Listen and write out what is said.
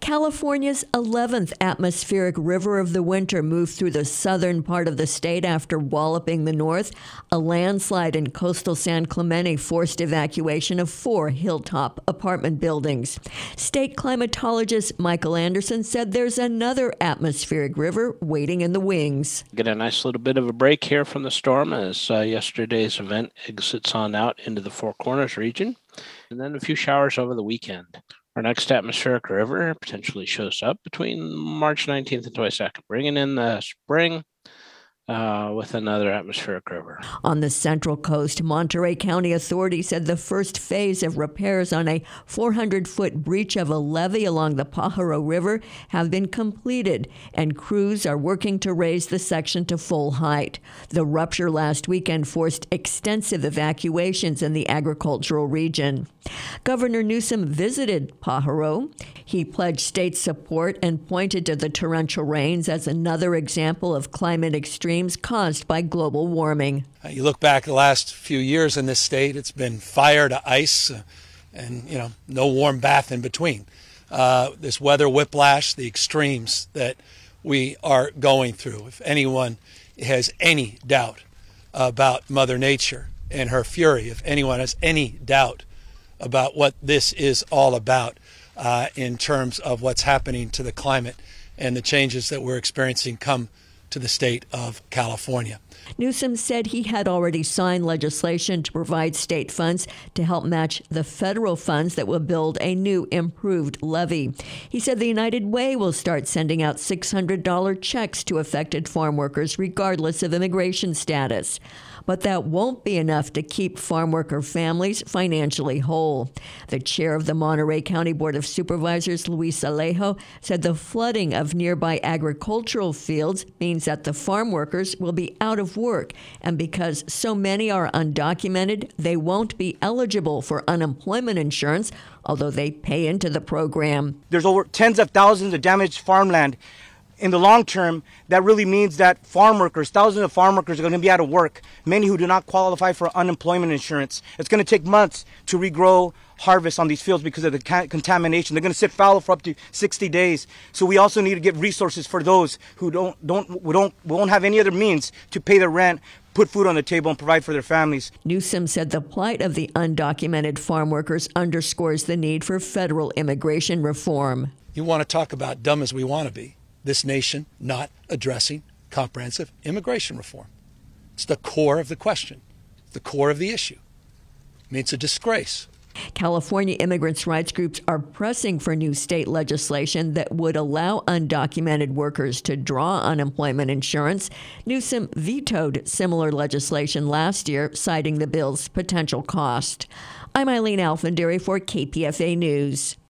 California's 11th atmospheric river of the winter moved through the southern part of the state after walloping the north. A landslide in coastal San Clemente forced evacuation of 4 hilltop apartment buildings. State climatologist Michael Anderson said there's another atmospheric river waiting in the wings. Get a nice little bit of a break here from the storm as yesterday's event exits on out into the Four Corners region, and then a few showers over the weekend. Our next atmospheric river potentially shows up between March 19th and 22nd, bringing in the spring with another atmospheric river. On the Central Coast, Monterey County authorities said the first phase of repairs on a 400-foot breach of a levee along the Pajaro River have been completed, and crews are working to raise the section to full height. The rupture last weekend forced extensive evacuations in the agricultural region. Governor Newsom visited Pajaro. He pledged state support and pointed to the torrential rains as another example of climate extremes caused by global warming. You look back the last few years in this state, it's been fire to ice and, no warm bath in between. This weather whiplash, the extremes that we are going through. If anyone has any doubt about Mother Nature and her fury, if anyone has any doubt about what this is all about in terms of what's happening to the climate and the changes that we're experiencing come to the state of California. Newsom said he had already signed legislation to provide state funds to help match the federal funds that will build a new improved levee. He said the United Way will start sending out $600 checks to affected farm workers regardless of immigration status. But that won't be enough to keep farm worker families financially whole. The chair of the Monterey County Board of Supervisors, Luis Alejo, said the flooding of nearby agricultural fields means that the farm workers will be out of work. And because so many are undocumented, they won't be eligible for unemployment insurance, although they pay into the program. There's over tens of thousands of damaged farmland. In the long term, that really means that farm workers, thousands of farm workers are going to be out of work, many who do not qualify for unemployment insurance. It's going to take months to regrow harvest on these fields because of the contamination. They're going to sit fallow for up to 60 days. So we also need to get resources for those who won't have any other means to pay their rent, put food on the table, and provide for their families. Newsom said the plight of the undocumented farm workers underscores the need for federal immigration reform. You want to talk about dumb as we want to be. This nation not addressing comprehensive immigration reform. It's the core of the question, the core of the issue. I mean, it's a disgrace. California immigrants' rights groups are pressing for new state legislation that would allow undocumented workers to draw unemployment insurance. Newsom vetoed similar legislation last year, citing the bill's potential cost. I'm Eileen Alfandary for KPFA News.